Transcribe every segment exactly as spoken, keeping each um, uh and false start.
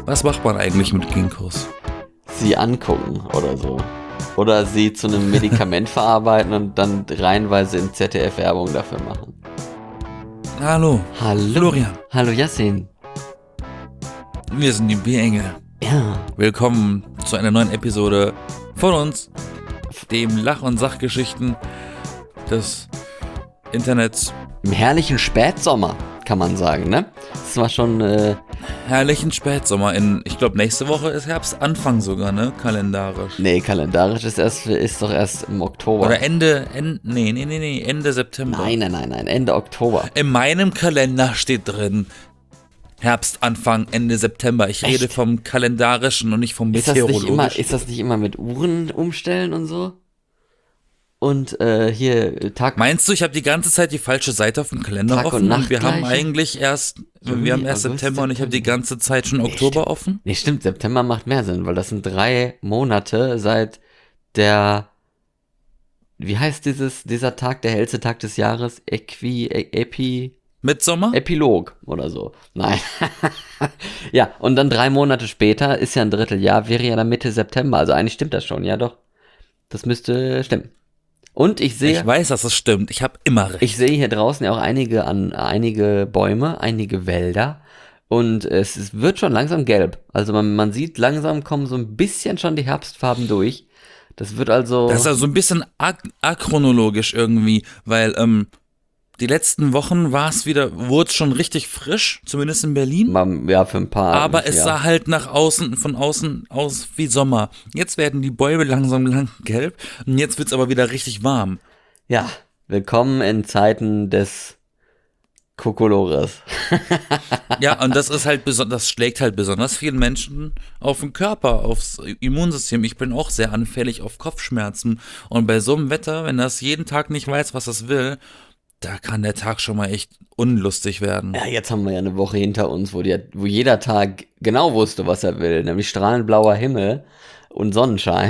Was macht man eigentlich mit Ginkgos? Sie angucken oder so. Oder sie zu einem Medikament verarbeiten und dann reihenweise in Z D F-Werbung dafür machen. Hallo. Hallo. Florian. Hallo Yassin. Wir sind die B-Engel. Ja. Willkommen zu einer neuen Episode von uns, dem Lach- und Sachgeschichten des Internets. Im herrlichen Spätsommer, kann man sagen, ne? Das war schon... Äh, herrlichen Spätsommer. In, ich glaube, nächste Woche ist Herbstanfang sogar, ne? Kalendarisch. Nee, kalendarisch ist, erst, ist doch erst im Oktober. Oder Ende, Ende, nee, nee, nee, nee, Ende September. Nein, nein, nein, nein, Ende Oktober. In meinem Kalender steht drin, Herbstanfang, Ende September. Ich Echt? rede vom kalendarischen und nicht vom Ist das nicht meteorologischen. immer, ist das nicht immer mit Uhren umstellen und so? Und äh, hier Tag... Meinst du, ich habe die ganze Zeit die falsche Seite auf dem Kalender Tag und offen und, Nacht wir haben gleiche? eigentlich erst, Juli, wir haben erst August, September und ich habe die September. ganze Zeit schon Nee, Oktober stimmt. offen? Nee, stimmt, September macht mehr Sinn, weil das sind drei Monate seit der... Wie heißt dieses, dieser Tag, der hellste Tag des Jahres? Äqui... Ä- Epi... Mitsommer? Epilog oder so. Nein. Ja, und dann drei Monate später ist ja ein Dritteljahr, wäre ja dann Mitte September. Also eigentlich stimmt das schon, ja doch. Das müsste stimmen. Und ich sehe, Ich weiß, dass es stimmt. Ich habe immer recht. ich sehe hier draußen ja auch einige an einige Bäume, einige Wälder. Und es, es wird schon langsam gelb. Also man, man sieht, langsam kommen so ein bisschen schon die Herbstfarben durch. Das wird also... Das ist also ein bisschen ach- achronologisch irgendwie, weil ähm, die letzten Wochen war es wieder, wurde es schon richtig frisch, zumindest in Berlin. man, ja, für ein paar... Aber es ja. sah halt nach außen, von außen aus wie Sommer. Jetzt werden die Bäume langsam lang gelb und jetzt wird's aber wieder richtig warm. Ja, willkommen in Zeiten des Kokolores. Ja, und das ist halt beson- das schlägt halt besonders vielen Menschen auf den Körper, aufs Immunsystem. Ich bin auch sehr anfällig auf Kopfschmerzen. Und bei so einem Wetter, wenn das jeden Tag nicht weiß, was es will, da kann der Tag schon mal echt unlustig werden. Ja, jetzt haben wir ja eine Woche hinter uns, wo, die, wo jeder Tag genau wusste, was er will, nämlich strahlend blauer Himmel und Sonnenschein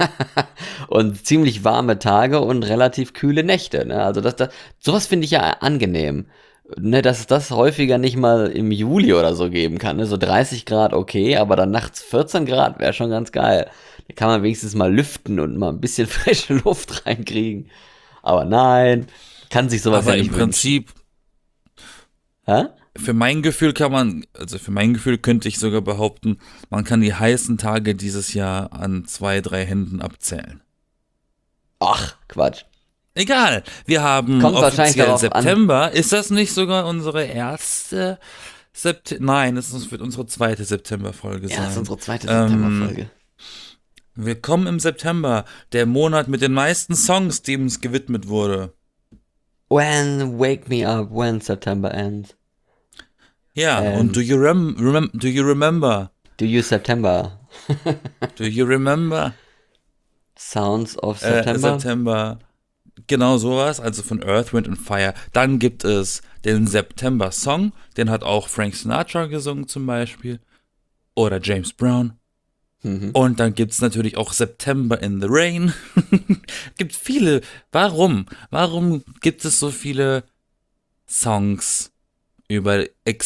und ziemlich warme Tage und relativ kühle Nächte. Ne? Also das, das, sowas finde ich ja angenehm, ne? Dass es das häufiger nicht mal im Juli oder so geben kann. Ne? So dreißig Grad okay, aber dann nachts vierzehn Grad wäre schon ganz geil. Da kann man wenigstens mal lüften und mal ein bisschen frische Luft reinkriegen. Aber nein, kann sich sowas Aber ja im nicht Prinzip, wünschen. Hä? für mein Gefühl kann man, also für mein Gefühl könnte ich sogar behaupten, man kann die heißen Tage dieses Jahr an zwei, drei Händen abzählen. Ach, Quatsch. Egal, wir haben Kommt wahrscheinlich offiziell darauf an. September. Ist das nicht sogar unsere erste September? Nein, es wird unsere zweite September-Folge Ja, sein. das ist unsere zweite Ähm, Septemberfolge. Willkommen im September, der Monat mit den meisten Songs, dem es gewidmet wurde. When wake me up when September ends. Ja, Ähm. und do you, rem remem do you remember? Do you September? Do you remember? Sounds of Äh, September? September. Genau sowas, also von Earth, Wind and Fire. Dann gibt es den September-Song, den hat auch Frank Sinatra gesungen zum Beispiel. Oder James Brown. Mhm. Und dann gibt es natürlich auch September in the Rain. Gibt viele. Warum? Warum gibt es so viele Songs über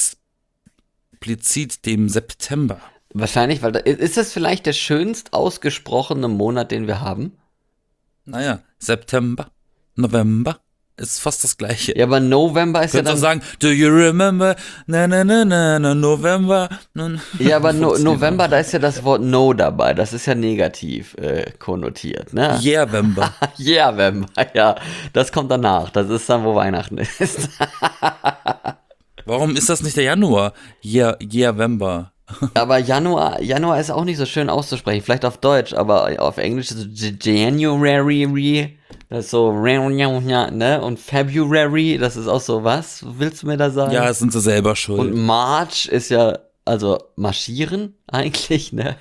explizit dem September? Wahrscheinlich, weil da, ist das vielleicht der schönst ausgesprochene Monat, den wir haben? Naja, September, November ist fast das gleiche. Ja, aber November ist ja Könntest dann... auch sagen, do you remember, na na na na na, November. Na, Ja, aber no, Funktioniert November, auch. da ist ja das Wort No dabei. Das ist ja negativ äh, konnotiert, ne? Yeah, November. Yeah, November, ja. Das kommt danach. Das ist dann, wo Weihnachten ist. Warum ist das nicht der Januar? Yeah, yeah, November. Aber Januar, Januar ist auch nicht so schön auszusprechen. Vielleicht auf Deutsch, aber auf Englisch ist es January, das ist so, ne? Und February, das ist auch so, was willst du mir da sagen? Ja, sind sie selber schuld. Und March ist ja, also marschieren eigentlich, ne?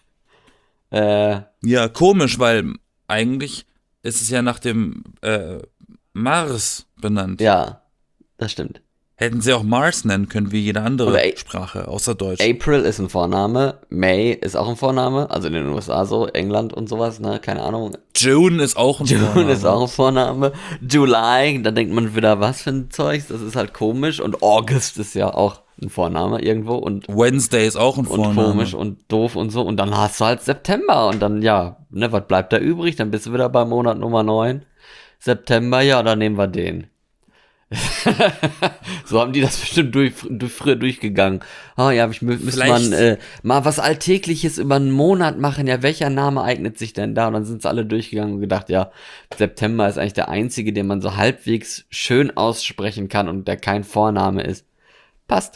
äh, Ja, komisch, weil eigentlich ist es ja nach dem äh, Mars benannt. ja, das stimmt. Hätten sie auch Mars nennen können, wie jede andere Oder A- Sprache, außer Deutsch. April ist ein Vorname, May ist auch ein Vorname, also in den U S A so, England und sowas, ne? Keine Ahnung. June ist auch ein June Vorname. ist auch ein Vorname. July, da denkt man wieder, was für ein Zeugs, das ist halt komisch. Und August ist ja auch ein Vorname irgendwo und, Wednesday ist auch ein und Vorname. komisch und doof und so. Und dann hast du halt September und dann, ja, ne, was bleibt da übrig? Dann bist du wieder bei Monat Nummer neun. September, ja, dann nehmen wir den. So haben die das bestimmt durch, durch, früher durchgegangen. Ah ja, ich mü- müsste Vielleicht- man äh, mal was Alltägliches über einen Monat machen. Ja, welcher Name eignet sich denn da? Und dann sind sie alle durchgegangen und gedacht, ja, September ist eigentlich der einzige, den man so halbwegs schön aussprechen kann und der kein Vorname ist. Passt.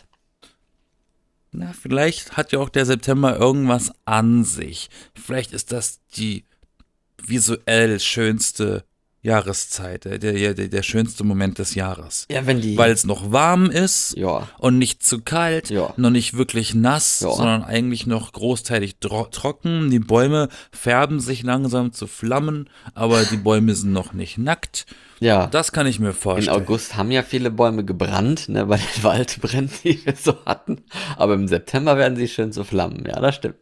Na, vielleicht hat ja auch der September irgendwas an sich. Vielleicht ist das die visuell schönste Jahreszeit, der, der, der, der schönste Moment des Jahres. Ja, wenn die. Weil es noch warm ist Ja. und nicht zu kalt, Ja. noch nicht wirklich nass, Ja. sondern eigentlich noch großteilig dro- trocken. Die Bäume färben sich langsam zu Flammen, aber die Bäume sind noch nicht nackt. Ja. Das kann ich mir In vorstellen. August haben ja viele Bäume gebrannt, ne, bei den Waldbränden, die wir so hatten. Aber im September werden sie schön zu Flammen. Ja, das stimmt.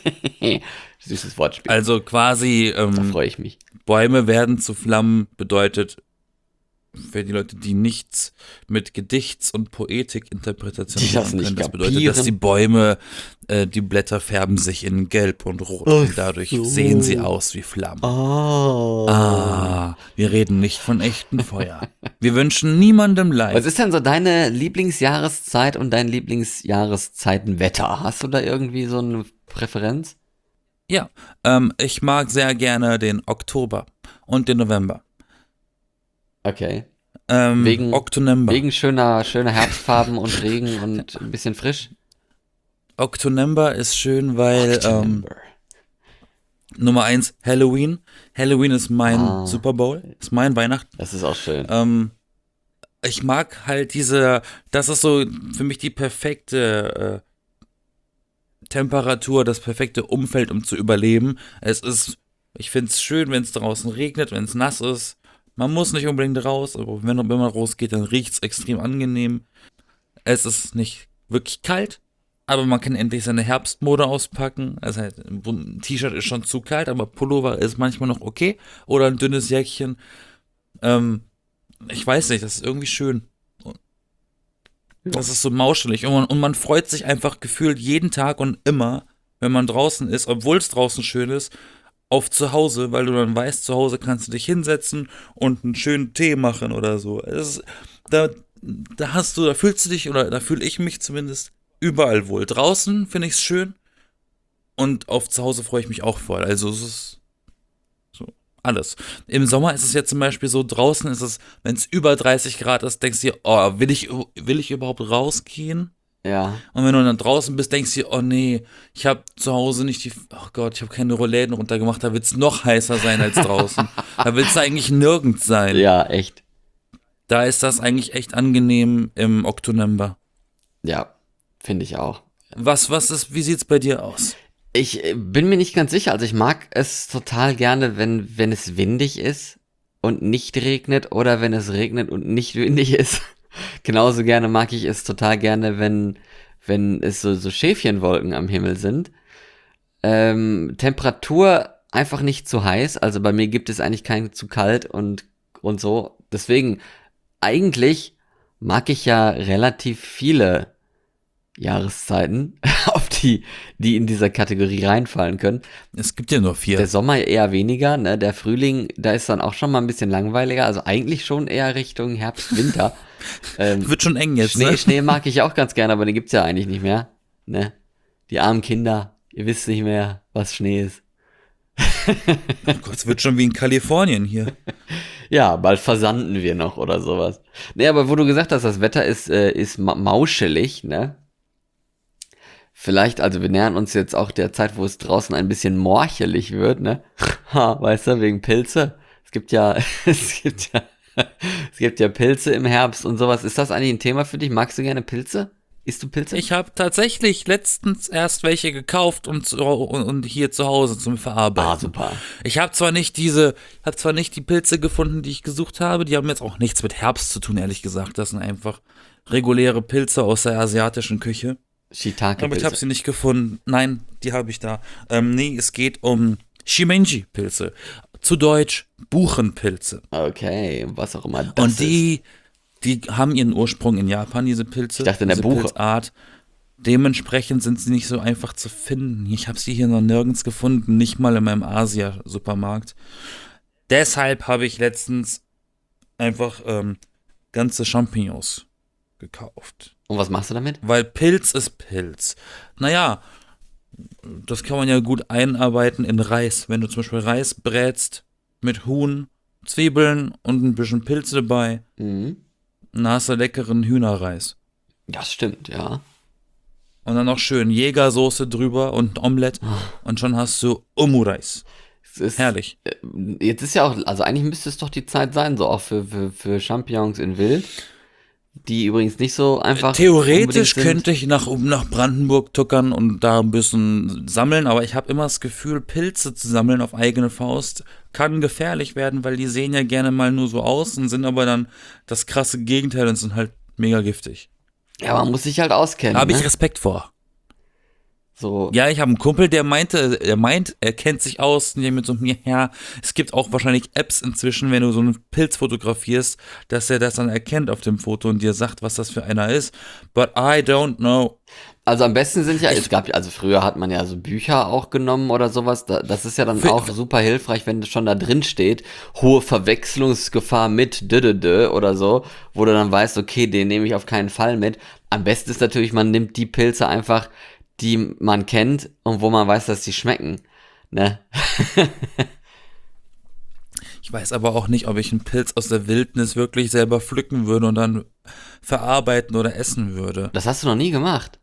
Süßes Wortspiel. Also quasi Da ähm, freue ich mich. Bäume werden zu Flammen bedeutet, für die Leute, die nichts mit Gedichts- und Poetikinterpretation Die das machen nicht können, das bedeutet, kapieren. dass die Bäume, äh, die Blätter färben sich in Gelb und Rot Ach und dadurch so. sehen sie aus wie Flammen. Oh. Ah, wir reden nicht von echtem Feuer. Wir wünschen niemandem Was Leid. ist denn so deine Lieblingsjahreszeit und dein Lieblingsjahreszeitenwetter? Hast du da irgendwie so eine Präferenz? Ja, ähm, ich mag sehr gerne den Oktober und den November. Okay. Ähm, Wegen- Oktonember. Wegen schöner, schöner Herbstfarben und Regen und ein bisschen frisch? Oktonember ist schön, weil ähm, Oktober. Nummer eins, Halloween. Halloween ist mein Ah. Super Bowl, ist mein Weihnachten. Das ist auch schön. Ähm, ich mag halt diese, das ist so für mich die perfekte äh, Temperatur, das perfekte Umfeld, um zu überleben. Es ist, ich finde es schön, wenn es draußen regnet, wenn es nass ist. Man muss nicht unbedingt raus, aber wenn, wenn man rausgeht, dann riecht es extrem angenehm. Es ist nicht wirklich kalt, aber man kann endlich seine Herbstmode auspacken. Also halt, ein T-Shirt ist schon zu kalt, aber Pullover ist manchmal noch okay. Oder ein dünnes Jäckchen. Ähm, ich weiß nicht, das ist irgendwie schön. Das ist so mauschelig. Und man, und man freut sich einfach gefühlt jeden Tag und immer, wenn man draußen ist, obwohl es draußen schön ist, auf zu Hause, weil du dann weißt, zu Hause kannst du dich hinsetzen und einen schönen Tee machen oder so. Es ist, da, da hast du, da fühlst du dich, oder da fühle ich mich zumindest überall wohl. Draußen finde ich es schön und auf zu Hause freue ich mich auch voll. Also es ist so alles. Im Sommer ist es jetzt zum Beispiel so, draußen ist es, wenn es über dreißig Grad ist, denkst du dir, oh, will ich, will ich überhaupt rausgehen? Ja. Und wenn du dann draußen bist, denkst du dir, oh nee, ich habe zu Hause nicht die, oh Gott, ich habe keine Rollläden runtergemacht, da wird es noch heißer sein als draußen. Da willst du eigentlich nirgends sein. Ja, echt. Da ist das eigentlich echt angenehm im Oktober. Ja, finde ich auch. Was, was ist, wie sieht's bei dir aus? Ich äh, bin mir nicht ganz sicher. Also ich mag es total gerne, wenn, wenn es windig ist und nicht regnet oder wenn es regnet und nicht windig ist. Genauso gerne mag ich es total gerne, wenn, wenn es so, so Schäfchenwolken am Himmel sind. Ähm, Temperatur einfach nicht zu heiß. Also bei mir gibt es eigentlich kein zu kalt und, und so. Deswegen, eigentlich mag ich ja relativ viele Jahreszeiten, auf die, die in dieser Kategorie reinfallen können. Es gibt ja nur vier. Der Sommer eher weniger, ne? Der Frühling, da ist dann auch schon mal ein bisschen langweiliger. Also eigentlich schon eher Richtung Herbst, Winter. ähm, Wird schon eng jetzt, Schnee, ne? Schnee mag ich auch ganz gerne, aber den gibt's ja eigentlich nicht mehr. Ne? Die armen Kinder, ihr wisst nicht mehr, was Schnee ist. Oh Gott, es wird schon wie in Kalifornien hier. Ja, bald versanden wir noch oder sowas. Ne, aber wo du gesagt hast, das Wetter ist, äh, ist ma mauschelig, ne? Vielleicht, also wir nähern uns jetzt auch der Zeit, wo es draußen ein bisschen morchelig wird, ne? Ha, weißt du, wegen Pilze. Es gibt ja, es gibt ja, es gibt ja Pilze im Herbst und sowas. Ist das eigentlich ein Thema für dich? Magst du gerne Pilze? Isst du Pilze? Ich habe tatsächlich letztens erst welche gekauft und, zu, und, und hier zu Hause zum Verarbeiten. Ah, super. Ich habe zwar nicht diese, habe zwar nicht die Pilze gefunden, die ich gesucht habe, die haben jetzt auch nichts mit Herbst zu tun, ehrlich gesagt. Das sind einfach reguläre Pilze aus der asiatischen Küche. Shiitake-Pilze. Aber ich habe sie nicht gefunden. Nein, die habe ich da. Ähm, nee, es geht um Shimenji-Pilze. Zu Deutsch Buchenpilze. Okay, was auch immer das Und die, Die haben ihren Ursprung in Japan, diese Pilze. Ich dachte in der diese Buche. Pilzart. Dementsprechend sind sie nicht so einfach zu finden. Ich habe sie hier noch nirgends gefunden, nicht mal in meinem Asia-Supermarkt. Deshalb habe ich letztens einfach ähm, ganze Champignons gekauft. Und was machst du damit? Weil Pilz ist Pilz. Naja, das kann man ja gut einarbeiten in Reis. Wenn du zum Beispiel Reis brätst mit Huhn, Zwiebeln und ein bisschen Pilze dabei, Mhm. dann hast du leckeren Hühnerreis. Das stimmt, ja. Und dann noch schön Jägersoße drüber und ein Omelett. Und schon hast du Omureis. Es ist, Herrlich. äh, Jetzt ist ja auch, also eigentlich müsste es doch die Zeit sein, so auch für, für, für Champignons in Wild, die übrigens nicht so einfach Theoretisch unbedingt sind. könnte ich nach, um nach Brandenburg tuckern und da ein bisschen sammeln, aber ich habe immer das Gefühl, Pilze zu sammeln auf eigene Faust kann gefährlich werden, weil die sehen ja gerne mal nur so aus und sind aber dann das krasse Gegenteil und sind halt mega giftig. Ja, man muss sich halt auskennen. Habe ich ne? Respekt vor. So, Ja, ich habe einen Kumpel, der meinte, er meint, er kennt sich aus, und der mit so mir, ja, es gibt auch wahrscheinlich Apps inzwischen, wenn du so einen Pilz fotografierst, dass er das dann erkennt auf dem Foto und dir sagt, was das für einer ist. But I don't know. also am besten sind ja, es gab, also früher hat man ja so Bücher auch genommen oder sowas. Da, das ist ja dann Für- auch super hilfreich, wenn schon da drin steht, hohe Verwechslungsgefahr mit Dödödö oder so, wo du dann weißt, okay, den nehme ich auf keinen Fall mit. Am besten ist natürlich, man nimmt die Pilze einfach, die man kennt und wo man weiß, dass die schmecken. Ne? Ich weiß aber auch nicht, ob ich einen Pilz aus der Wildnis wirklich selber pflücken würde und dann verarbeiten oder essen würde. Das hast du noch nie gemacht.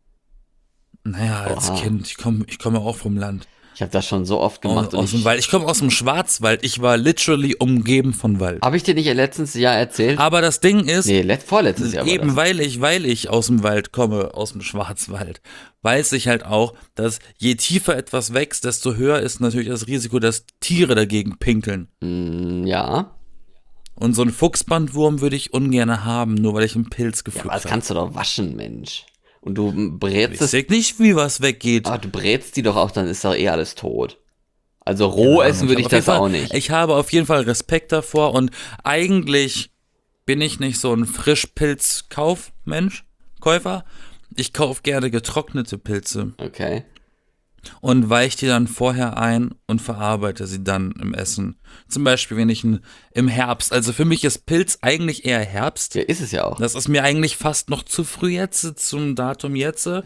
Naja, als Oha. Kind, ich komme ich komme auch vom Land. Ich habe das schon so oft gemacht. Aus, aus Und dem ich, Wald. Ich komme aus dem Schwarzwald. Ich war literally umgeben von Wald. habe ich dir nicht letztens Jahr erzählt? Aber das Ding ist, Nee, let, vorletztes Jahr war eben das. weil ich, weil ich aus dem Wald komme, aus dem Schwarzwald, weiß ich halt auch, dass je tiefer etwas wächst, desto höher ist natürlich das Risiko, dass Tiere dagegen pinkeln. Mm, ja. Und so einen Fuchsbandwurm würde ich ungern haben, nur weil ich einen Pilz Ja, gepflückt aber das habe. kannst du doch waschen, Mensch. Und du brätst Ich es, sag nicht, wie was weggeht. ah, du brätst die doch auch, dann ist doch eh alles tot. Also roh essen würde ich habe auf das jeden auch Fall, nicht. Ich habe auf jeden Fall Respekt davor und eigentlich bin ich nicht so ein Frischpilz-Kaufmensch, Käufer. Ich kaufe gerne getrocknete Pilze Okay. und weiche die dann vorher ein und verarbeite sie dann im Essen. Zum Beispiel, wenn ich ein, im Herbst, also für mich ist Pilz eigentlich eher Herbst. Ja, ist es ja auch. Das ist mir eigentlich fast noch zu früh jetzt, zum Datum jetzt. Ja.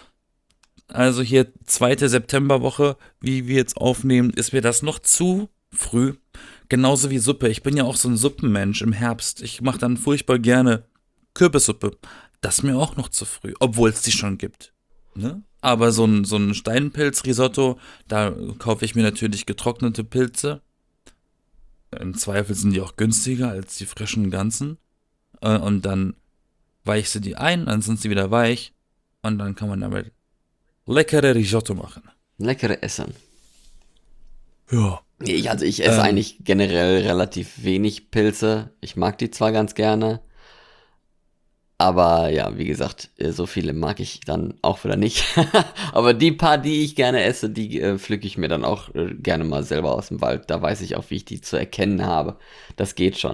Also hier zweite Septemberwoche, wie wir jetzt aufnehmen, ist mir das noch zu früh. Genauso wie Suppe. Ich bin ja auch so ein Suppenmensch im Herbst. Ich mache dann furchtbar gerne Kürbissuppe. Das ist mir auch noch zu früh, obwohl es die schon gibt. Ne? Aber so ein, so ein Steinpilz-Risotto, da kaufe ich mir natürlich getrocknete Pilze. Im Zweifel sind die auch günstiger als die frischen Ganzen. Äh, Und dann weichst du die ein, dann sind sie wieder weich. Und dann kann man damit leckere Risotto machen. Leckere Essen. Ja. Nee, ich, also ich esse Ähm. eigentlich generell relativ wenig Pilze. Ich mag die zwar ganz gerne. Aber ja, wie gesagt, äh, so viele mag ich dann auch wieder nicht. Aber die paar, die ich gerne esse, die äh, pflücke ich mir dann auch äh, gerne mal selber aus dem Wald. Da weiß ich auch, wie ich die zu erkennen habe. Das geht schon.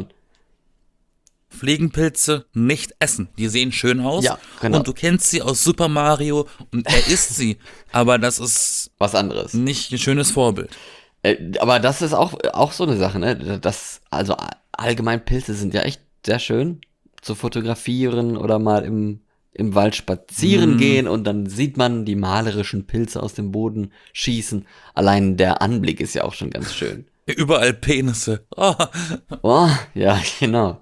Fliegenpilze nicht essen. Die sehen schön aus. Ja, genau. Und du kennst sie aus Super Mario und er isst sie. Aber das ist Was anderes. nicht ein schönes Vorbild. Äh, aber das ist auch, auch so eine Sache, ne? Das, also a- allgemein Pilze sind ja echt sehr schön zu fotografieren oder mal im, im Wald spazieren Mhm. gehen und dann sieht man die malerischen Pilze aus dem Boden schießen. Allein der Anblick ist ja auch schon ganz schön. Überall Penisse. Oh, Oh, ja, genau.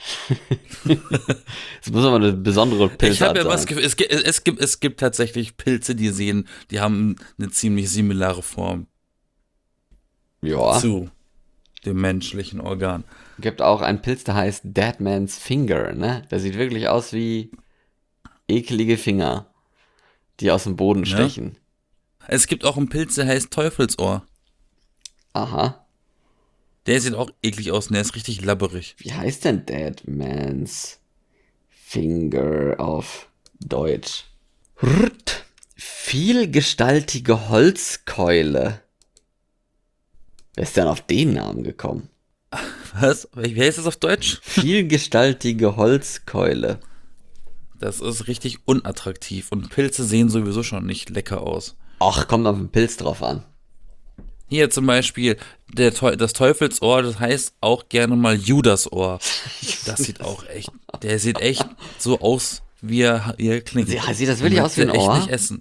Das muss aber eine besondere ich Pilzart habe ja was sein. Gefühl, es gibt, es, gibt, es gibt tatsächlich Pilze, die sehen, die haben eine ziemlich similare Form Ja, zu dem menschlichen Organ. gibt auch einen Pilz, der heißt Dead Man's Finger, ne? Der sieht wirklich aus wie eklige Finger, die aus dem Boden Ja. stechen. Es gibt auch einen Pilz, der heißt Teufelsohr. Aha. Der sieht auch eklig aus und der ist richtig labberig. Wie heißt denn Dead Man's Finger auf Deutsch? Rrt. Vielgestaltige Holzkeule. Wer ist denn auf den Namen gekommen? Was? Wie heißt das auf Deutsch? Vielgestaltige Holzkeule. Das ist richtig unattraktiv und Pilze sehen sowieso schon nicht lecker aus. Ach, kommt auf den Pilz drauf an. Hier zum Beispiel der, Teu- das Teufelsohr, das heißt auch gerne mal Judasohr. Das sieht auch echt, der sieht echt so aus, wie er, wie er klingt. Sie- Sieht das wirklich Man aus wie ein möchte echt Ohr? nicht essen.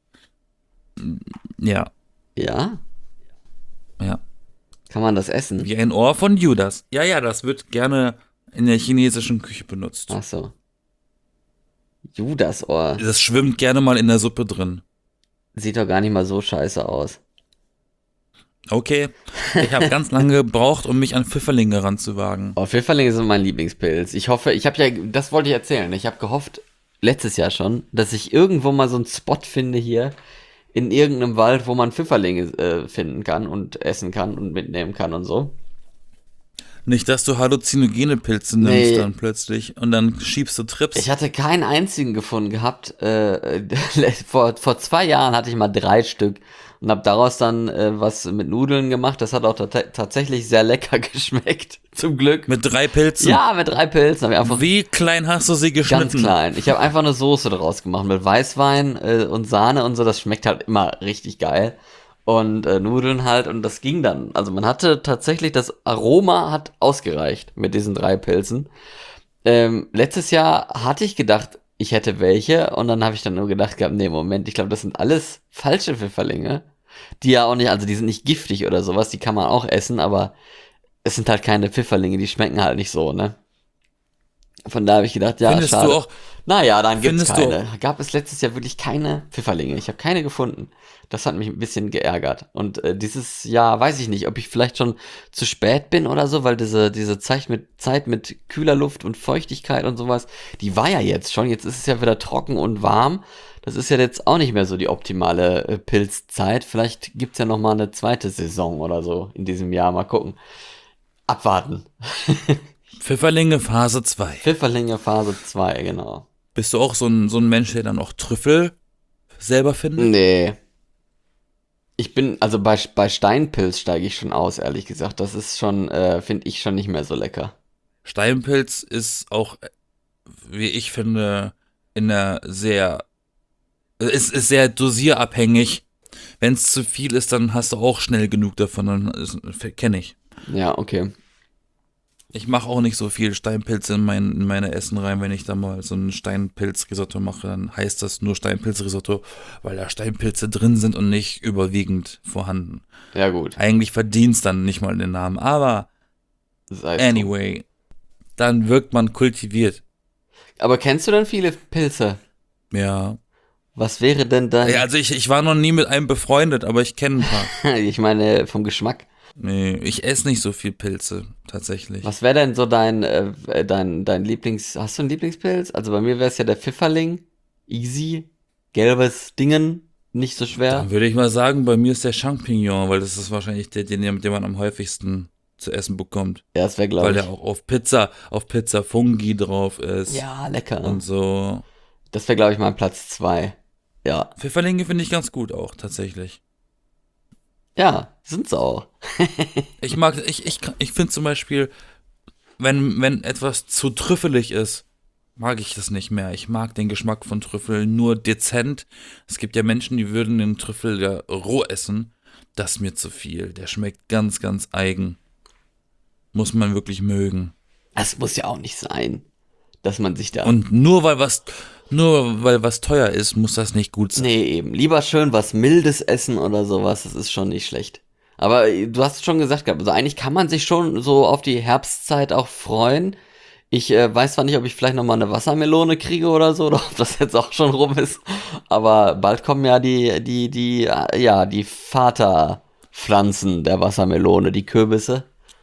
Ja, Ja? ja. Kann man das essen? Wie ein Ohr von Judas. Ja, ja, das wird gerne in der chinesischen Küche benutzt. Ach so. Judasohr. Das schwimmt gerne mal in der Suppe drin. Sieht doch gar nicht mal so scheiße aus. Okay, ich habe ganz lange gebraucht, um mich an Pfifferlinge ranzuwagen. Oh, Pfifferlinge sind mein Lieblingspilz. Ich hoffe, ich habe ja, das wollte ich erzählen. Ich habe gehofft, letztes Jahr schon, dass ich irgendwo mal so einen Spot finde hier in irgendeinem Wald, wo man Pfifferlinge äh, finden kann und essen kann und mitnehmen kann und so. Nicht, dass du halluzinogene Pilze nimmst Nee. dann plötzlich und dann schiebst du Trips. Ich hatte keinen einzigen gefunden gehabt. Äh, vor, vor zwei Jahren hatte ich mal drei Stück und habe daraus dann äh, was mit Nudeln gemacht. Das hat auch tat- tatsächlich sehr lecker geschmeckt, zum Glück. Mit drei Pilzen? Ja, mit drei Pilzen. Hab ich einfach Wie klein hast du sie ganz geschnitten? klein. Ich habe einfach eine Soße daraus gemacht mit Weißwein äh, und Sahne und so. Das schmeckt halt immer richtig geil. Und äh, Nudeln halt und das ging dann. Also man hatte tatsächlich, das Aroma hat ausgereicht mit diesen drei Pilzen. Ähm, letztes Jahr hatte ich gedacht, ich hätte welche und dann habe ich dann nur gedacht gehabt, nee, Moment, ich glaube, das sind alles falsche Pfifferlinge. Die ja auch nicht, also die sind nicht giftig oder sowas, die kann man auch essen, aber es sind halt keine Pfifferlinge, die schmecken halt nicht so, ne? Von da habe ich gedacht, ja, Findest schade. du auch, Naja, dann gibt's Findest du- keine. Gab es letztes Jahr wirklich keine Pfifferlinge. Ich habe keine gefunden. Das hat mich ein bisschen geärgert. Und äh, dieses Jahr weiß ich nicht, ob ich vielleicht schon zu spät bin oder so, weil diese, diese Zeit mit, Zeit mit kühler Luft und Feuchtigkeit und sowas, die war ja jetzt schon. Jetzt ist es ja wieder trocken und warm. Das ist ja jetzt auch nicht mehr so die optimale äh, Pilzzeit. Vielleicht gibt's ja noch mal eine zweite Saison oder so in diesem Jahr. Mal gucken. Abwarten. Pfifferlinge Phase zwei. Pfifferlinge Phase zwei, genau. Bist du auch so ein, so ein Mensch, der dann auch Trüffel selber findet? Nee. Ich bin, also bei, bei Steinpilz steige ich schon aus, ehrlich gesagt. Das ist schon, äh, finde ich schon nicht mehr so lecker. Steinpilz ist auch, äh, wie ich finde, in einer sehr, es ist sehr dosierabhängig. Wenn es zu viel ist, dann hast du auch schnell genug davon, dann kenne ich. Ja, okay. Ich mache auch nicht so viel Steinpilze in, mein, in meine Essen rein, wenn ich da mal so ein Steinpilzrisotto mache, dann heißt das nur Steinpilzrisotto, weil da Steinpilze drin sind und nicht überwiegend vorhanden. Ja, gut. Eigentlich verdient es dann nicht mal den Namen, aber Sei es drum. anyway, dann wirkt man kultiviert. Aber kennst du denn viele Pilze? Ja. Was wäre denn dein, Ja, also ich, ich war noch nie mit einem befreundet, aber ich kenne ein paar. ich meine, vom Geschmack. Nee, ich esse nicht so viel Pilze, tatsächlich. Was wäre denn so dein, äh, dein, dein Lieblings, hast du einen Lieblingspilz? Also bei mir wäre es ja der Pfifferling. Easy. Gelbes Dingen. Nicht so schwer. Dann würde ich mal sagen, bei mir ist der Champignon, weil das ist wahrscheinlich der, den, den man am häufigsten zu essen bekommt. Ja, das wäre, glaube Weil ich. der auch auf Pizza, auf Pizza Fungi drauf ist. Ja, lecker. Und so. Das wäre, glaube ich, mein Platz zwei. Ja. Pfifferlinge finde ich ganz gut auch, tatsächlich. Ja, sind's auch. Ich mag, ich, ich, ich finde zum Beispiel, wenn, wenn etwas zu trüffelig ist, mag ich das nicht mehr. Ich mag den Geschmack von Trüffel nur dezent. Es gibt ja Menschen, die würden den Trüffel ja roh essen. Das ist mir zu viel. Der schmeckt ganz, ganz eigen. Muss man wirklich mögen. Das muss ja auch nicht sein, dass man sich da. Und nur weil was, nur weil was teuer ist, muss das nicht gut sein. Nee, eben. Lieber schön was Mildes essen oder sowas, das ist schon nicht schlecht. Aber äh, du hast schon gesagt gehabt, also eigentlich kann man sich schon so auf die Herbstzeit auch freuen. Ich äh, weiß zwar nicht, ob ich vielleicht noch mal eine Wassermelone kriege oder so, oder ob das jetzt auch schon rum ist. Aber bald kommen ja die, die, die, äh, ja, die Vaterpflanzen der Wassermelone, die Kürbisse.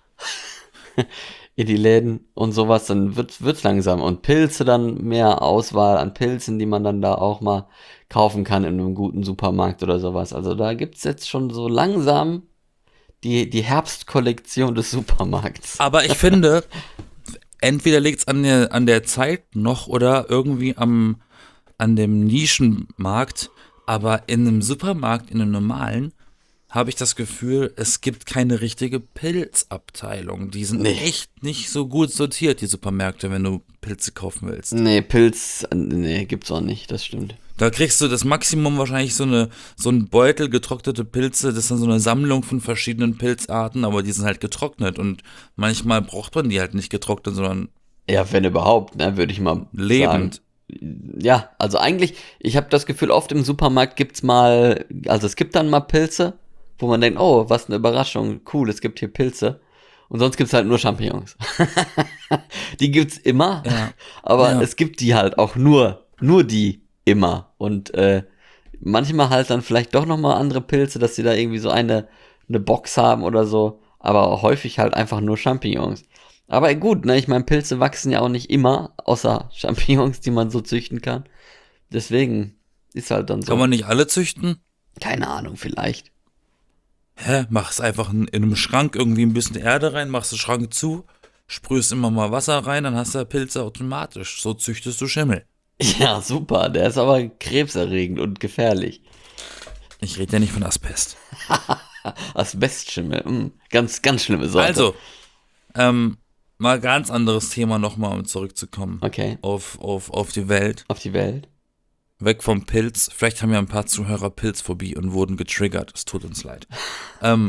In die Läden und sowas, dann wird wird's langsam. Und Pilze dann, mehr Auswahl an Pilzen, die man dann da auch mal kaufen kann in einem guten Supermarkt oder sowas. Also da gibt's jetzt schon so langsam die, die Herbstkollektion des Supermarkts. Aber ich finde, entweder liegt es an der, an der Zeit noch oder irgendwie am, an dem Nischenmarkt, aber in einem Supermarkt, in einem normalen, habe ich das Gefühl, es gibt keine richtige Pilzabteilung. Die sind Nee. echt nicht so gut sortiert, die Supermärkte, wenn du Pilze kaufen willst. Nee, Pilz, nee, gibt's auch nicht, das stimmt. Da kriegst du das Maximum wahrscheinlich so eine so ein Beutel getrocknete Pilze, das ist dann so eine Sammlung von verschiedenen Pilzarten, aber die sind halt getrocknet und manchmal braucht man die halt nicht getrocknet, sondern Ja, wenn überhaupt, ne, würde ich mal lebend. sagen. Ja, also eigentlich, ich habe das Gefühl, oft im Supermarkt gibt's mal, also es gibt dann mal Pilze, wo man denkt, oh, was eine Überraschung, cool, es gibt hier Pilze. Und sonst gibt's halt nur Champignons. Die gibt's immer, Ja. aber Ja. es gibt die halt auch nur, nur die immer. Und äh, manchmal halt dann vielleicht doch nochmal andere Pilze, dass sie da irgendwie so eine, eine Box haben oder so. Aber häufig halt einfach nur Champignons. Aber gut, ne, ich meine, Pilze wachsen ja auch nicht immer, außer Champignons, die man so züchten kann. Deswegen ist halt dann so. Kann man nicht alle züchten? Keine Ahnung, vielleicht. Hä? Mach es einfach in, in einem Schrank irgendwie ein bisschen Erde rein, machst den Schrank zu, sprühst immer mal Wasser rein, dann hast du Pilze automatisch. So züchtest du Schimmel. Ja, super, der ist aber krebserregend und gefährlich. Ich rede ja nicht von Asbest. Asbestschimmel, mh, ganz, ganz schlimme Sorte. Also, ähm, mal ganz anderes Thema nochmal, um zurückzukommen. Okay, Auf, auf, auf die Welt. auf die Welt. Weg vom Pilz. Vielleicht haben ja ein paar Zuhörer Pilzphobie und wurden getriggert. Es tut uns leid. ähm,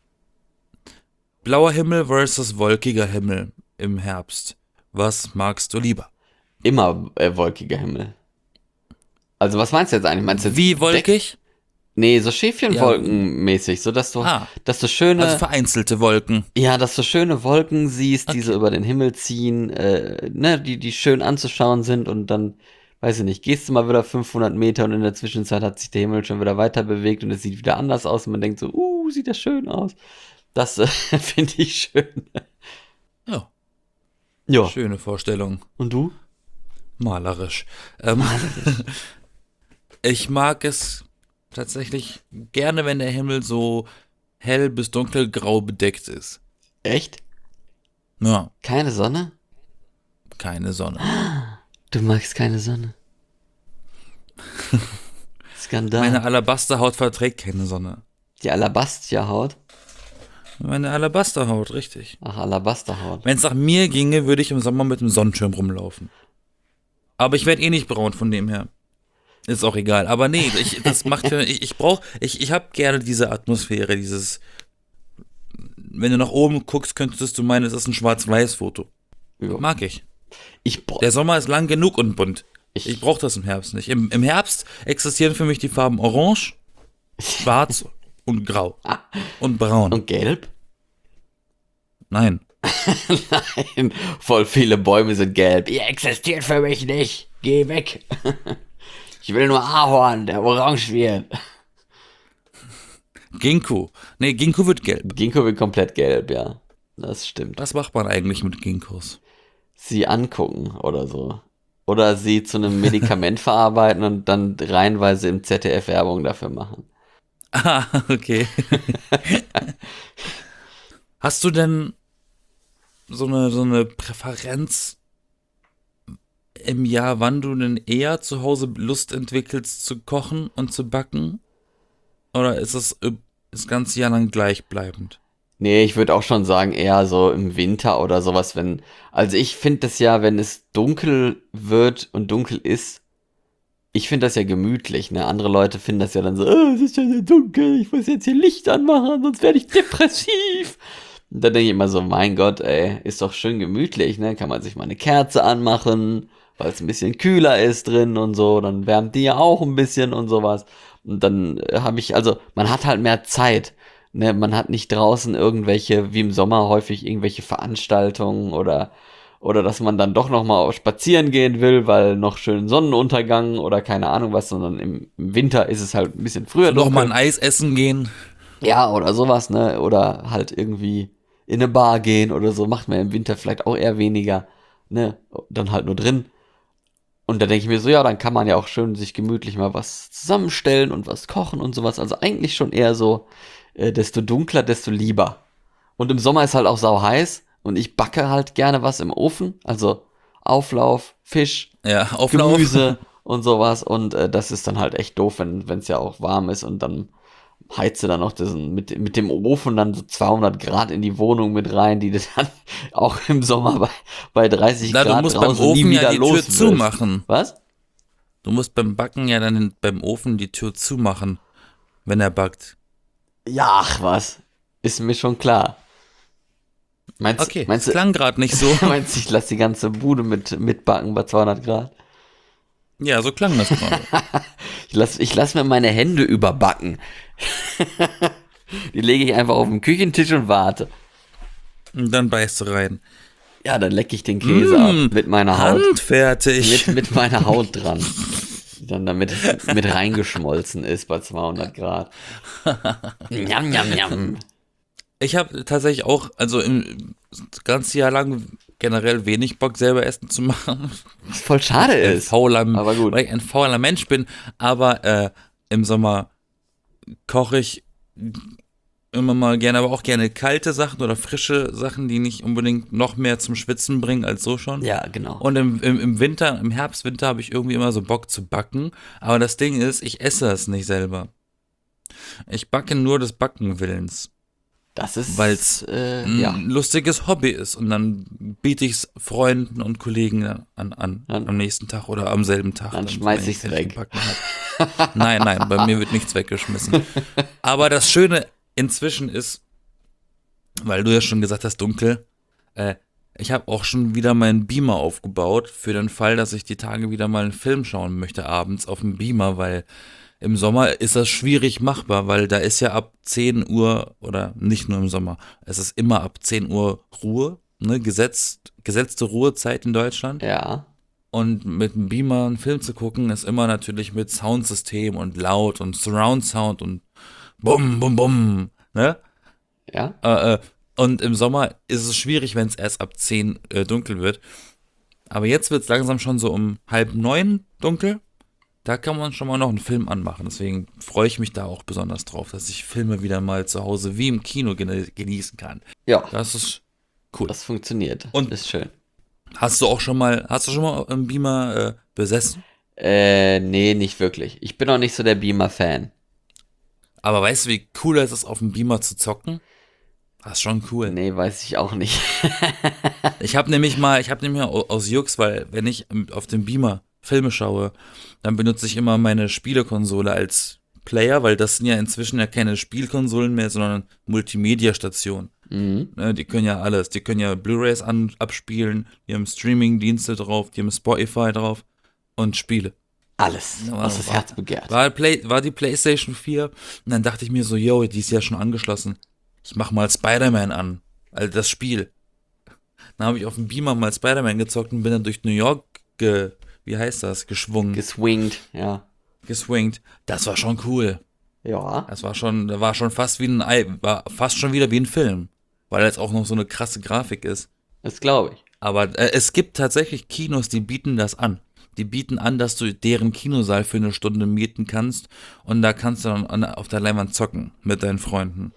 blauer Himmel versus wolkiger Himmel im Herbst. Was magst du lieber? Immer äh, wolkiger Himmel. Also was meinst du jetzt eigentlich? Meinst du jetzt Wie Deck- wolkig? Nee, so Schäfchenwolkenmäßig, so dass du, Ah. dass du schöne, Also vereinzelte Wolken. ja, dass du schöne Wolken siehst, die Okay. so über den Himmel ziehen, äh, ne, die, die schön anzuschauen sind und dann, weiß ich nicht, gehst du mal wieder fünfhundert Meter und in der Zwischenzeit hat sich der Himmel schon wieder weiter bewegt und es sieht wieder anders aus und man denkt so, uh, sieht das schön aus. Das äh, finde ich schön. Ja, Ja, schöne Vorstellung. und du? Malerisch. Ähm, ich mag es tatsächlich gerne, wenn der Himmel so hell bis dunkelgrau bedeckt ist. Echt? Ja, Keine Sonne? keine Sonne. Du magst keine Sonne. Skandal. Meine Alabasterhaut verträgt keine Sonne. Die Alabastia-Haut? Meine Alabasterhaut, richtig. Ach, Alabasterhaut. Wenn es nach mir ginge, würde ich im Sommer mit einem Sonnenschirm rumlaufen. Aber ich werde eh nicht braun von dem her. Ist auch egal. Aber nee, ich, das macht für, ich, ich brauche, ich, ich habe gerne diese Atmosphäre, dieses, wenn du nach oben guckst, könntest du meinen, es ist ein Schwarz-Weiß-Foto. Ja. Mag ich. Ich, bra- Der Sommer ist lang genug und bunt. Ich- Ich brauche das im Herbst nicht. Im, Im Herbst existieren für mich die Farben Orange, Schwarz und Grau. Und Braun. und gelb? Nein. Nein, voll viele Bäume sind gelb. Ihr existiert für mich nicht. Geh weg. Ich will nur Ahorn, der orange wird. Ginkgo. Nee, Ginkgo wird gelb. Ginkgo wird komplett gelb, ja. Das stimmt. Was macht man eigentlich mit Ginkgos? Sie angucken oder so. Oder sie zu einem Medikament verarbeiten und dann reihenweise im Z D F Werbung dafür machen. Ah, okay. Hast du denn so eine, so eine Präferenz im Jahr, wann du denn eher zu Hause Lust entwickelst zu kochen und zu backen? Oder ist es äh, das ganze Jahr lang gleichbleibend? Nee, ich würde auch schon sagen, eher so im Winter oder sowas, wenn. Also ich finde das ja, wenn es dunkel wird und dunkel ist, ich finde das ja gemütlich, ne? Andere Leute finden das ja dann so, oh, es ist ja sehr dunkel, ich muss jetzt hier Licht anmachen, sonst werde ich depressiv. Und da denke ich immer so, mein Gott, ey, ist doch schön gemütlich, ne? Kann man sich mal eine Kerze anmachen, weil es ein bisschen kühler ist drin und so, dann wärmt die ja auch ein bisschen und sowas. Und dann äh, habe ich, also man hat halt mehr Zeit. Ne, man hat nicht draußen irgendwelche, wie im Sommer häufig irgendwelche Veranstaltungen oder, oder dass man dann doch nochmal spazieren gehen will, weil noch schön Sonnenuntergang oder keine Ahnung was, sondern im, im Winter ist es halt ein bisschen früher Noch mal dunkel. ein Eis essen gehen? Ja, oder sowas, ne, oder halt irgendwie in eine Bar gehen oder so, macht man im Winter vielleicht auch eher weniger, ne, dann halt nur drin. Und da denke ich mir so, ja, dann kann man ja auch schön sich gemütlich mal was zusammenstellen und was kochen und sowas. Also eigentlich schon eher so, äh, desto dunkler, desto lieber. Und im Sommer ist halt auch sau heiß und ich backe halt gerne was im Ofen. Also Auflauf, Fisch, Ja, Auflauf. Gemüse und sowas. Und äh, das ist dann halt echt doof, wenn es ja auch warm ist und dann heizt du dann noch diesen, mit, mit dem Ofen dann so zweihundert Grad in die Wohnung mit rein, die du dann auch im Sommer bei, bei dreißig Na, du Grad musst beim draußen nie Ofen wieder ja die los Tür wirst. zumachen. Was? Du musst beim Backen ja dann hin- beim Ofen die Tür zumachen, wenn er backt. Ja, ach was. Ist mir schon klar. Meinst, Okay, meinst das du, klang gerade nicht so. meinst du, ich lasse die ganze Bude mit, mitbacken bei zweihundert Grad? Ja, so klang das gerade. Ich lasse ich lass mir meine Hände überbacken. Die lege ich einfach auf den Küchentisch und warte. Und dann beißt du rein. Ja, dann lecke ich den Käse Mm, ab mit meiner Haut. Handfertig. Mit, mit meiner Haut dran. Die dann damit mit reingeschmolzen ist bei zweihundert Grad. Njam, njam, njam. Ich habe tatsächlich auch, also im das ganze Jahr lang generell wenig Bock, selber Essen zu machen. Was voll schade Ein ist. fauler, aber gut. Weil ich ein fauler Mensch bin. Aber äh, im Sommer koche ich immer mal gerne, aber auch gerne kalte Sachen oder frische Sachen, die nicht unbedingt noch mehr zum Schwitzen bringen als so schon. Ja, genau. Und im, im, im Winter, im Herbst, Winter habe ich irgendwie immer so Bock zu backen. Aber das Ding ist, ich esse es nicht selber. Ich backe nur des Backenwillens, Das ist, weil's äh, ein ja. lustiges Hobby ist. Und dann biete ich es Freunden und Kollegen an, an Dann- am nächsten Tag oder am selben Tag. Dann wenn schmeiß ich ich's fertig weg. gebacken hab. Nein, nein, bei mir wird nichts weggeschmissen. Aber das Schöne inzwischen ist, weil du ja schon gesagt hast, dunkel, äh, ich habe auch schon wieder meinen Beamer aufgebaut für den Fall, dass ich die Tage wieder mal einen Film schauen möchte abends auf dem Beamer, weil im Sommer ist das schwierig machbar, weil da ist ja ab zehn Uhr, oder nicht nur im Sommer, es ist immer ab zehn Uhr Ruhe, ne, gesetzt, gesetzte Ruhezeit in Deutschland. Ja. Und mit dem Beamer einen Film zu gucken, ist immer natürlich mit Soundsystem und laut und Surround Sound und bum, bum, bum, ne? Ja. Äh, äh, und im Sommer ist es schwierig, wenn es erst ab zehn äh, dunkel wird. Aber jetzt wird es langsam schon so um halb neun dunkel. Da kann man schon mal noch einen Film anmachen. Deswegen freue ich mich da auch besonders drauf, dass ich Filme wieder mal zu Hause wie im Kino gene- genießen kann. Ja. Das ist cool. Das funktioniert. Und- ist schön. Hast du auch schon mal, hast du schon mal einen Beamer äh, besessen? Äh, nee, nicht wirklich. Ich bin auch nicht so der Beamer-Fan. Aber weißt du, wie cool es ist, auf dem Beamer zu zocken? Das ist schon cool. Nee, weiß ich auch nicht. Ich habe nämlich mal, ich habe nämlich mal aus Jux, weil wenn ich auf dem Beamer Filme schaue, dann benutze ich immer meine Spielekonsole als Player, weil das sind ja inzwischen ja keine Spielkonsolen mehr, sondern Multimedia-Stationen. Mhm. Ne, die können ja alles, die können ja Blu-rays an, abspielen, die haben Streaming-Dienste drauf, die haben Spotify drauf und Spiele. Alles, Ja, was das war- Herz begehrt. War, Play, war die PlayStation vier und dann dachte ich mir so, yo, die ist ja schon angeschlossen. Ich mach mal Spider-Man an, also das Spiel. Dann habe ich auf dem Beamer mal Spider-Man gezockt und bin dann durch New York, ge, wie heißt das, geschwungen, Geswingt, ja. geswingt. Das war schon cool. Ja. Das war schon, das war schon fast wie ein, Ei- war fast schon wieder wie ein Film, weil jetzt auch noch so eine krasse Grafik ist. Das glaube ich. Aber äh, es gibt tatsächlich Kinos, die bieten das an. Die bieten an, dass du deren Kinosaal für eine Stunde mieten kannst und da kannst du dann an, auf der Leinwand zocken mit deinen Freunden.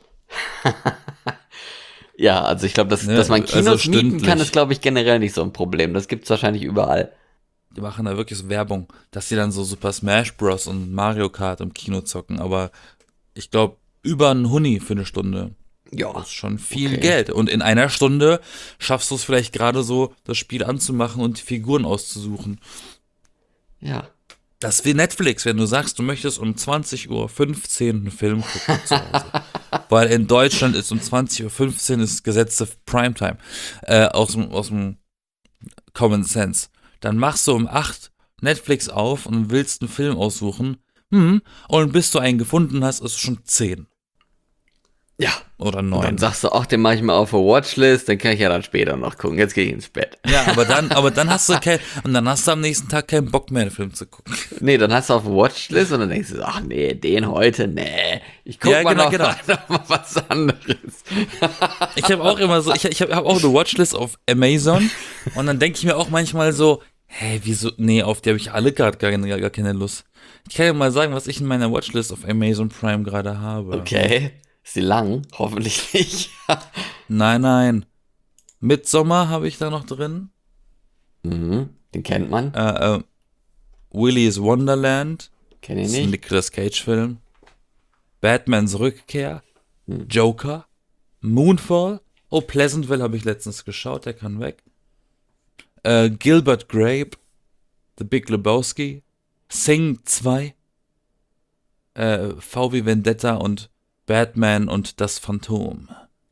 Ja, also ich glaube, dass, Ne, dass man also Kinos mieten stündlich. kann, ist, glaube ich, generell nicht so ein Problem. Das gibt es wahrscheinlich überall. Die machen da wirklich so Werbung, dass sie dann so Super Smash Bros. Und Mario Kart im Kino zocken, aber ich glaube, über einen Huni für eine Stunde. Ja. Das ist schon viel Okay. Geld. Und in einer Stunde schaffst du es vielleicht gerade so, das Spiel anzumachen und die Figuren auszusuchen. Ja. Das ist wie Netflix, wenn du sagst, du möchtest um zwanzig Uhr fünfzehn einen Film gucken zu Hause. Weil in Deutschland ist um zwanzig Uhr fünfzehn ist gesetzte Primetime. Äh, aus dem, aus dem Common Sense. Dann machst du um acht Netflix auf und willst einen Film aussuchen. Hm, und bis du einen gefunden hast, ist es schon zehn. Ja. Oder Und dann neun. sagst du, ach, den mache ich mal auf der Watchlist, dann kann ich ja dann später noch gucken. Jetzt gehe ich ins Bett. Ja, aber dann, aber dann hast du kein, und dann hast du am nächsten Tag keinen Bock mehr, den Film zu gucken. Nee, dann hast du auf der Watchlist und dann denkst du, ach nee, den heute, nee. Ich guck Ja, mal, genau, noch, genau. noch mal was anderes. Ich habe auch immer so, ich, ich habe hab auch eine Watchlist auf Amazon und dann denke ich mir auch manchmal so, hä, wieso, nee, auf die habe ich alle gerade gar, gar, gar keine Lust. Ich kann ja mal sagen, was ich in meiner Watchlist auf Amazon Prime gerade habe. Okay. Ist sie lang? Hoffentlich nicht. Nein, nein. Midsommar habe ich da noch drin. Mhm. Den kennt man. Äh, äh, Willy's Wonderland. Kenn Das ich ist ein nicht. Nicolas Cage-Film. Batmans Rückkehr, Hm. Joker, Moonfall, oh, Pleasantville habe ich letztens geschaut, der kann weg. Äh, Gilbert Grape, The Big Lebowski, Sing zwei, äh, V wie Vendetta und Batman und das Phantom.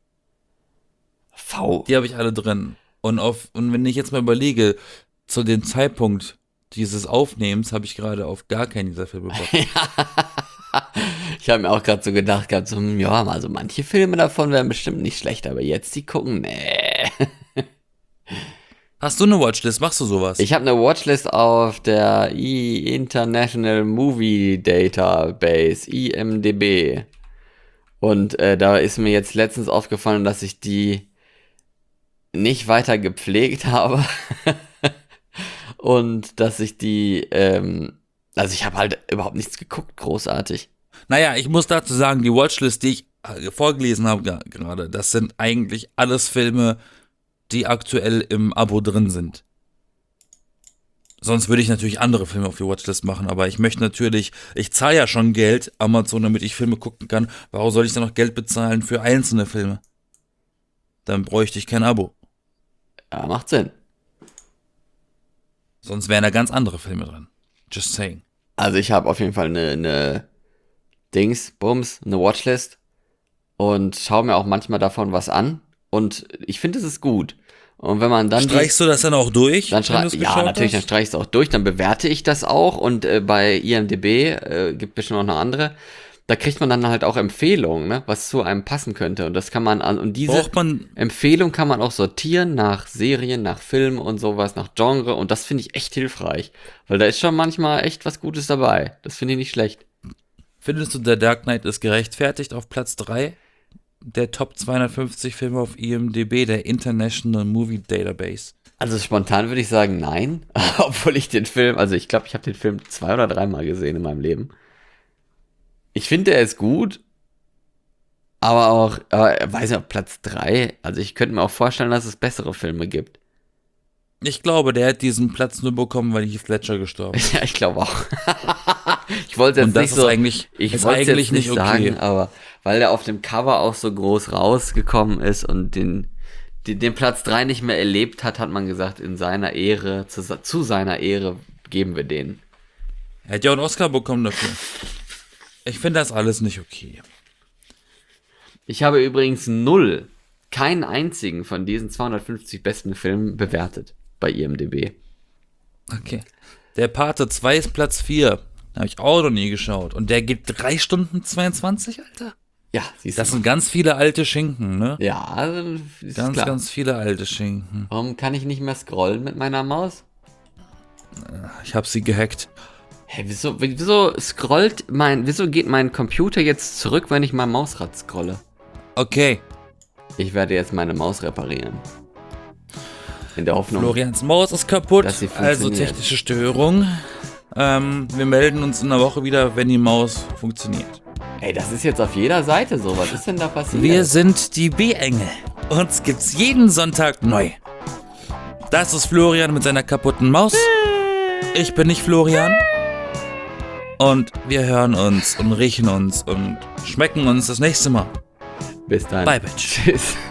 V. Die habe ich alle drin. Und, auf, und wenn ich jetzt mal überlege, zu dem Zeitpunkt dieses Aufnehmens habe ich gerade auf gar keinen dieser Filme Bock. Ich habe mir auch gerade so gedacht, gehabt, so, hm, ja, also manche Filme davon wären bestimmt nicht schlecht, aber jetzt die gucken, nee. Hast du eine Watchlist? Machst du sowas? Ich habe eine Watchlist auf der I International Movie Database, I M D B. Und äh, da ist mir jetzt letztens aufgefallen, dass ich die nicht weiter gepflegt habe. Und dass ich die, ähm, also ich habe halt überhaupt nichts geguckt, großartig. Naja, ich muss dazu sagen, die Watchlist, die ich vorgelesen habe ga- gerade, das sind eigentlich alles Filme, die aktuell im Abo drin sind. Sonst würde ich natürlich andere Filme auf die Watchlist machen, aber ich möchte natürlich, ich zahle ja schon Geld, Amazon, damit ich Filme gucken kann. Warum soll ich dann noch Geld bezahlen für einzelne Filme? Dann bräuchte ich kein Abo. Ja, macht Sinn. Sonst wären da ganz andere Filme drin. Just saying. Also ich habe auf jeden Fall eine, eine Dings, Bums, eine Watchlist und schaue mir auch manchmal davon was an und ich finde, es ist gut. Und wenn man dann Streichst du das dann auch durch? die, dann wenn schrei- du's ja, geschaut natürlich, dann hast? streiche ich es auch durch, dann bewerte ich das auch und äh, bei I M D B äh, gibt bestimmt auch noch andere. Da kriegt man dann halt auch Empfehlungen, ne, was zu einem passen könnte und das kann man an und diese Braucht man, Empfehlung kann man auch sortieren nach Serien, nach Filmen und sowas, nach Genre und das finde ich echt hilfreich, weil da ist schon manchmal echt was Gutes dabei. Das finde ich nicht schlecht. findest du, der Dark Knight ist gerechtfertigt auf Platz drei der Top zweihundertfünfzig Filme auf I M D B, der International Movie Database? Also spontan würde ich sagen nein, obwohl ich den Film, also ich glaube, ich habe den Film zwei oder dreimal gesehen in meinem Leben. Ich finde, er ist gut, aber auch, aber, weiß nicht, auf Platz drei, also ich könnte mir auch vorstellen, dass es bessere Filme gibt. Ich glaube, der hat diesen Platz nur bekommen, weil Heath Ledger gestorben ist. Ja, ich glaube auch. Ich wollte es Und jetzt das nicht ist so, eigentlich, ich ist wollte es eigentlich jetzt nicht nicht sagen, okay. aber weil der auf dem Cover auch so groß rausgekommen ist und den, den, den Platz drei nicht mehr erlebt hat, hat man gesagt, in seiner Ehre, zu, zu seiner Ehre geben wir den. Er hat ja auch einen Oscar bekommen dafür. Ich finde das alles nicht okay. Ich habe übrigens null, keinen einzigen von diesen zweihundertfünfzig besten Filmen bewertet bei I M D B. Okay. Der Pate zwei ist Platz vier. Habe ich auch noch nie geschaut. Und der geht drei Stunden zweiundzwanzig, Alter. Ja, siehst Das du. sind ganz viele alte Schinken, ne? Ja, also, ist Ganz, klar. ganz viele alte Schinken. Warum kann ich nicht mehr scrollen mit meiner Maus? Ich habe sie gehackt. Hä, wieso, wieso scrollt mein, wieso geht mein Computer jetzt zurück, wenn ich mein Mausrad scrolle? Okay. Ich werde jetzt meine Maus reparieren. In der Hoffnung. Florians Maus ist kaputt, Dass sie also funktioniert. technische Störung. Ähm, wir melden uns in einer Woche wieder, wenn die Maus funktioniert. Ey, das ist jetzt auf jeder Seite so. Was ist denn da passiert? Wir sind die B-Engel. Uns gibt's jeden Sonntag neu. Das ist Florian mit seiner kaputten Maus. Ich bin nicht Florian. Und wir hören uns und riechen uns und schmecken uns das nächste Mal. Bis dann. Bye, Bitch. Tschüss.